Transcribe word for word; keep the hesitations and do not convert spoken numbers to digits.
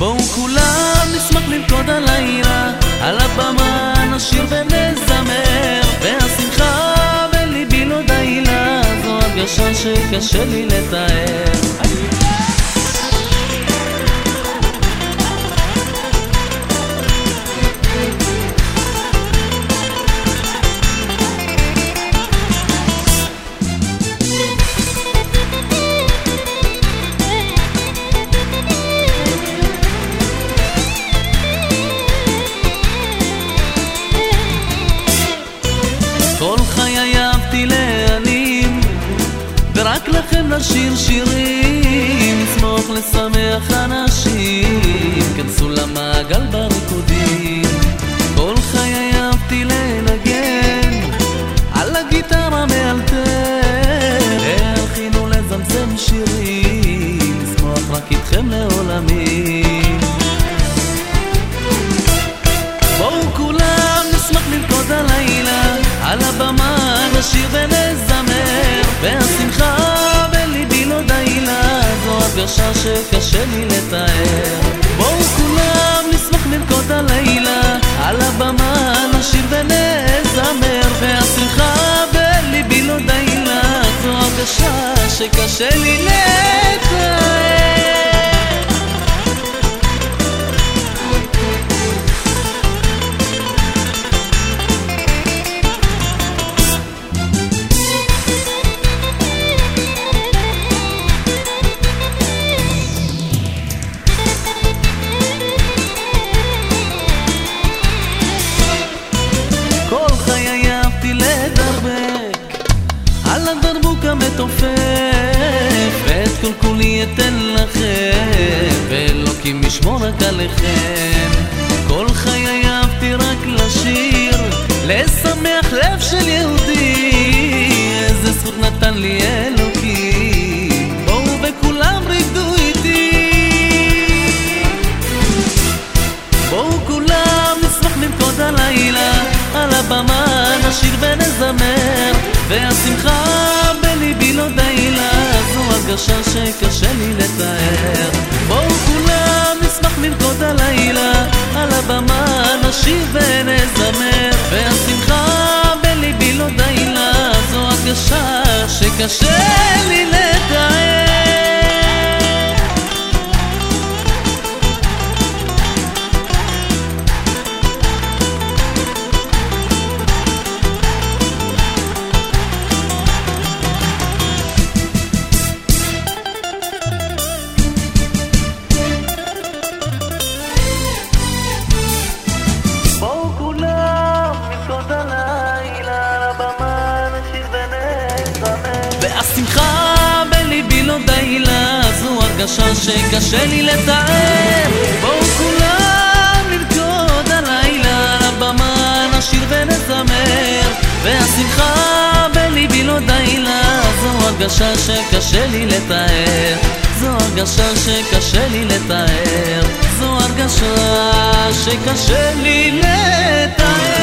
בואו כולם נשמח לרקוד הלילה, על הבמה נשיר ונזמר, והשמחה בליבי לא די לה, זו הרגשה שקשה לי לתאר. כל חיי אהבתי להנים, ורק לכם לשיר שירים, לשמוח לשמח אנשים, כנסו למעגל בריקודים. כל חיי אהבתי לנגן על הגיטרה מאלתר, להלחין ולזמזם שירים, לשמוח רק איתכם לעולמים. בואו כולם נשמח לרקוד הלילה, על הבמה נשיר ונזמר, והשמחה בליבי לא די לה, זו הרגשה שקשה לי לתאר. בואו כולם נשמח לרקוד הלילה, על הבמה נשיר ונזמר, והשמחה בליבי לא די לה, זו הרגשה שקשה לי לתאר. על הדרבוק המתופף, ואת כל כולי אתן לכם, ואלוקים ישמור רק עליכם. כל חיי אהבתי רק לשיר, לשמח לב של יהודי, איזה זכות נתן לי אלוקים, בואו וכולם ריקדו איתי. בואו כולם נשמח לרקוד הלילה, על הבמה נשיר ונזמר, והשמחה בליבי לא די לה, זו הרגשה שקשה לי לתאר. בואו כולם נשמח לרקוד הלילה, על הבמה נשיר ונזמר, והשמחה בליבי לא די לה, זו הרגשה שקשה לי לתאר. והשמחה בליבי לא די לה, זו הרגשה שקשה לי לתאר. בואו כולם לרקוד הלילה, על הבמה נשיר ונזמר, והשמחה בליבי לא די לה, זו הרגשה שקשה לי לתאר. זו הרגשה שקשה לי לתאר, זו הרגשה שקשה לי לתאר.